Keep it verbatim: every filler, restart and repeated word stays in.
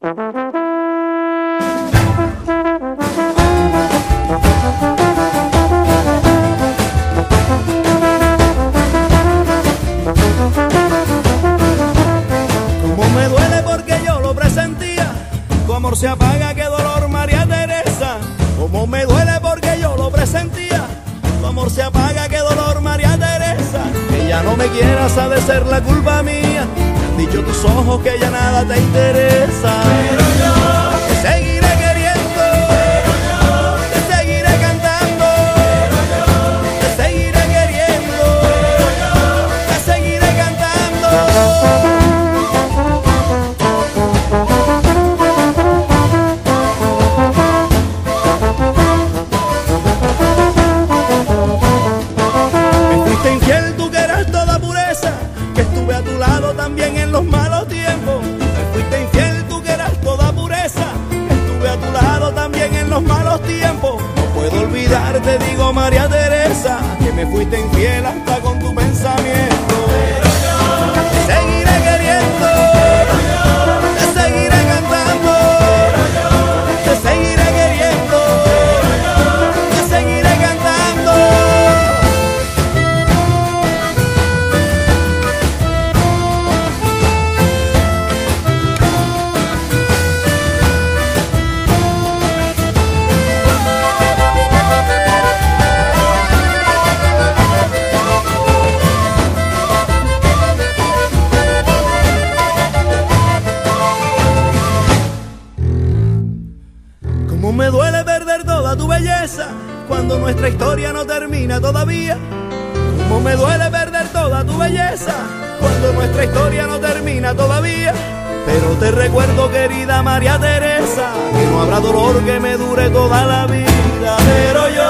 Cómo me duele porque yo lo presentía, tu amor se apaga, qué dolor, María Teresa. Cómo me duele porque yo lo presentía, tu amor se apaga, qué dolor, María Teresa. Que ya no me quieras ha de ser la culpa mía, me han dicho tus ojos que ya nada te interesa. Pero yo te seguiré queriendo, pero yo te seguiré cantando, pero yo te seguiré queriendo, pero yo te seguiré cantando. También en los malos tiempos, me fuiste infiel, tú que eras toda pureza. Estuve a tu lado también en los malos tiempos. No puedo olvidarte, digo María Teresa, que me fuiste infiel hasta con tu pensamiento. Pero yo te seguiré queriendo, pero yo te seguiré cantando, pero yo te seguiré queriendo, pero yo te seguiré cantando. Cómo me duele perder toda tu belleza cuando nuestra historia no termina todavía. Cómo me duele perder toda tu belleza cuando nuestra historia no termina todavía. Pero te recuerdo, querida María Teresa, que no habrá dolor que me dure toda la vida. Pero yo